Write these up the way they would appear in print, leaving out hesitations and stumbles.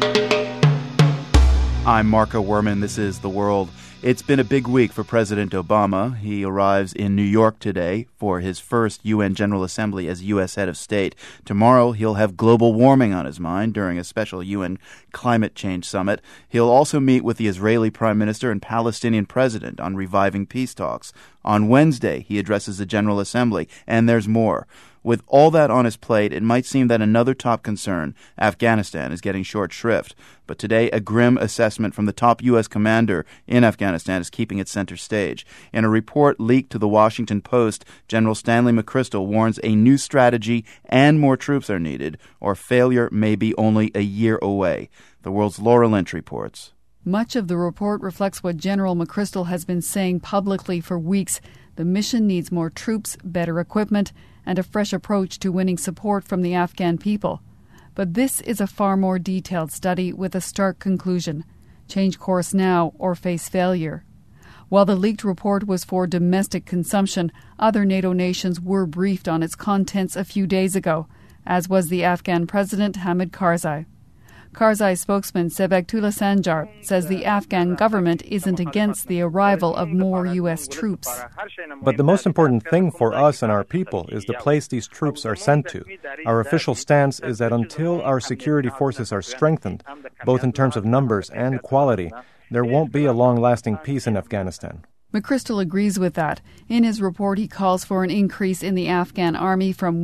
I'm Marco Werman. This is The World. It's been a big week for President Obama. He arrives in New York today for his first UN General Assembly as U.S. head of state. Tomorrow, he'll have global warming on his mind during a special UN climate change summit. He'll also meet with the Israeli Prime Minister and Palestinian President on reviving peace talks. On Wednesday, he addresses the General Assembly, and there's more. With all that on his plate, it might seem that another top concern, Afghanistan, is getting short shrift. But today, a grim assessment from the top U.S. commander in Afghanistan is keeping it center stage. In a report leaked to the Washington Post, General Stanley McChrystal warns a new strategy and more troops are needed, or failure may be only a year away. The World's Laura Lynch reports. Much of the report reflects what General McChrystal has been saying publicly for weeks. The mission needs more troops, better equipment, and a fresh approach to winning support from the Afghan people. But this is a far more detailed study with a stark conclusion: change course now or face failure. While the leaked report was for domestic consumption, other NATO nations were briefed on its contents a few days ago, as was the Afghan President Hamid Karzai. Karzai spokesman Sebegtullah Sanjar says the Afghan government isn't against the arrival of more U.S. troops. But the most important thing for us and our people is the place these troops are sent to. Our official stance is that until our security forces are strengthened, both in terms of numbers and quality, there won't be a long-lasting peace in Afghanistan. McChrystal agrees with that. In his report, he calls for an increase in the Afghan army from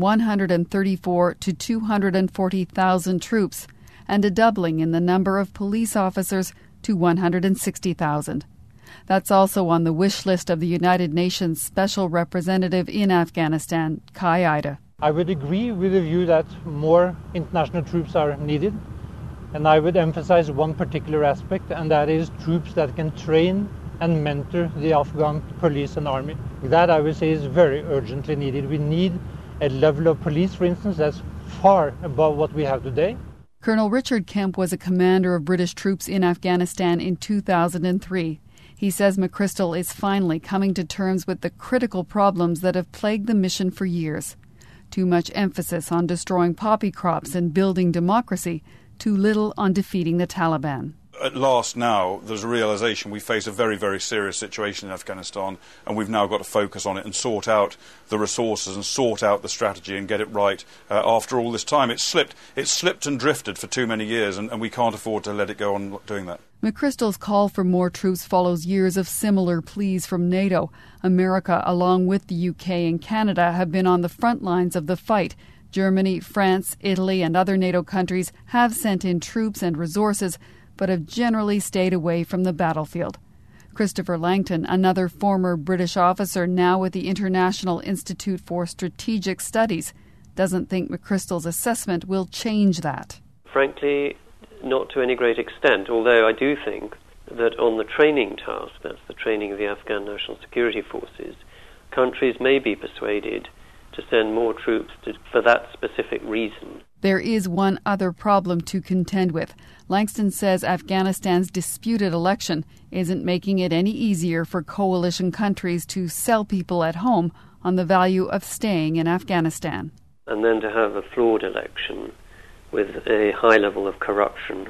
134 to 240,000 troops, and a doubling in the number of police officers to 160,000. That's also on the wish list of the United Nations Special Representative in Afghanistan, Kai Ida. I would agree with the view that more international troops are needed, and I would emphasize one particular aspect, and that is troops that can train and mentor the Afghan police and army. That, I would say, is very urgently needed. We need a level of police, for instance, that's far above what we have today. Colonel Richard Kemp was a commander of British troops in Afghanistan in 2003. He says McChrystal is finally coming to terms with the critical problems that have plagued the mission for years. Too much emphasis on destroying poppy crops and building democracy, too little on defeating the Taliban. At last now, there's a realization we face a very, very serious situation in Afghanistan, and we've now got to focus on it and sort out the resources and sort out the strategy and get it right. After all this time, it's slipped and drifted for too many years, and we can't afford to let it go on doing that. McChrystal's call for more troops follows years of similar pleas from NATO. America, along with the UK and Canada, have been on the front lines of the fight. Germany, France, Italy, and other NATO countries have sent in troops and resources, but have generally stayed away from the battlefield. Christopher Langton, another former British officer now with the International Institute for Strategic Studies, doesn't think McChrystal's assessment will change that. Frankly, not to any great extent, although I do think that on the training task, that's the training of the Afghan National Security Forces, countries may be persuaded to send more troops for that specific reason. There is one other problem to contend with. Langston says Afghanistan's disputed election isn't making it any easier for coalition countries to sell people at home on the value of staying in Afghanistan. And then to have a flawed election with a high level of corruption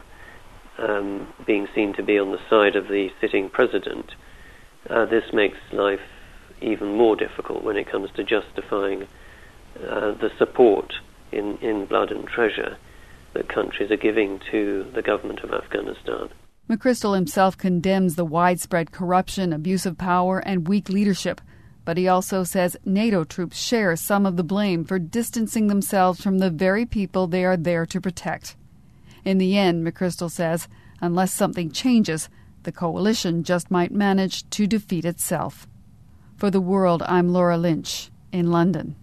being seen to be on the side of the sitting president, this makes life even more difficult when it comes to justifying the support in blood and treasure that countries are giving to the government of Afghanistan. McChrystal himself condemns the widespread corruption, abuse of power, and weak leadership, but he also says NATO troops share some of the blame for distancing themselves from the very people they are there to protect. In the end, McChrystal says, unless something changes, the coalition just might manage to defeat itself. For The World, I'm Laura Lynch in London.